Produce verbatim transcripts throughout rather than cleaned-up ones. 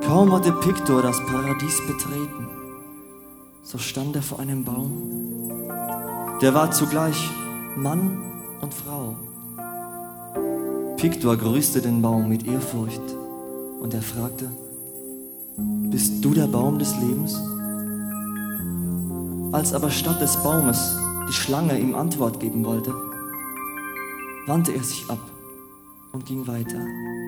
Kaum hatte Piktor das Paradies betreten, so stand er vor einem Baum, der war zugleich Mann und Frau. Piktor grüßte den Baum mit Ehrfurcht und er fragte: Bist du der Baum des Lebens? Als aber statt des Baumes die Schlange ihm Antwort geben wollte, wandte er sich ab und ging weiter.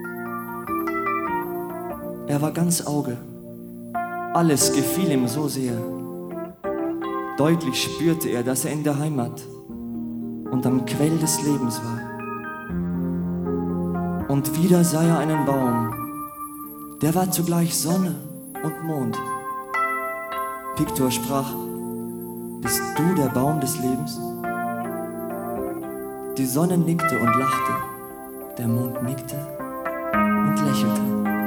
Er war ganz Auge, alles gefiel ihm so sehr. Deutlich spürte er, dass er in der Heimat und am Quell des Lebens war. Und wieder sah er einen Baum, der war zugleich Sonne und Mond. Piktor sprach: Bist du der Baum des Lebens? Die Sonne nickte und lachte, der Mond nickte und lächelte.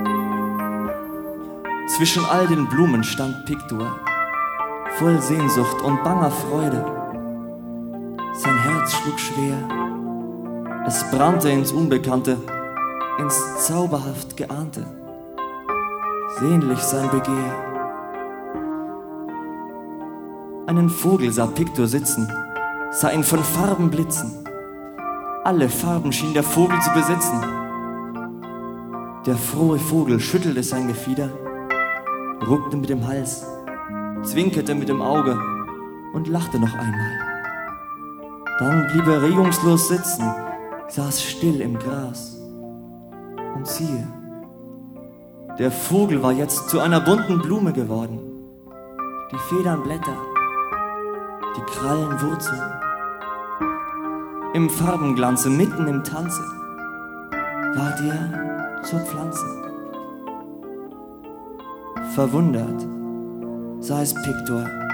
Zwischen all den Blumen stand Piktor, voll Sehnsucht und banger Freude. Sein Herz schlug schwer, es brannte ins Unbekannte, ins zauberhaft Geahnte, sehnlich sein Begehr. Einen Vogel sah Piktor sitzen, sah ihn von Farben blitzen. Alle Farben schien der Vogel zu besitzen. Der frohe Vogel schüttelte sein Gefieder, ruckte mit dem Hals, zwinkerte mit dem Auge und lachte noch einmal. Dann blieb er regungslos sitzen, saß still im Gras. Und siehe, der Vogel war jetzt zu einer bunten Blume geworden. Die Federn Blätter, die Krallen Wurzeln. Im Farbenglanze, mitten im Tanze, war der zur Pflanze. Verwundert sah es Piktor,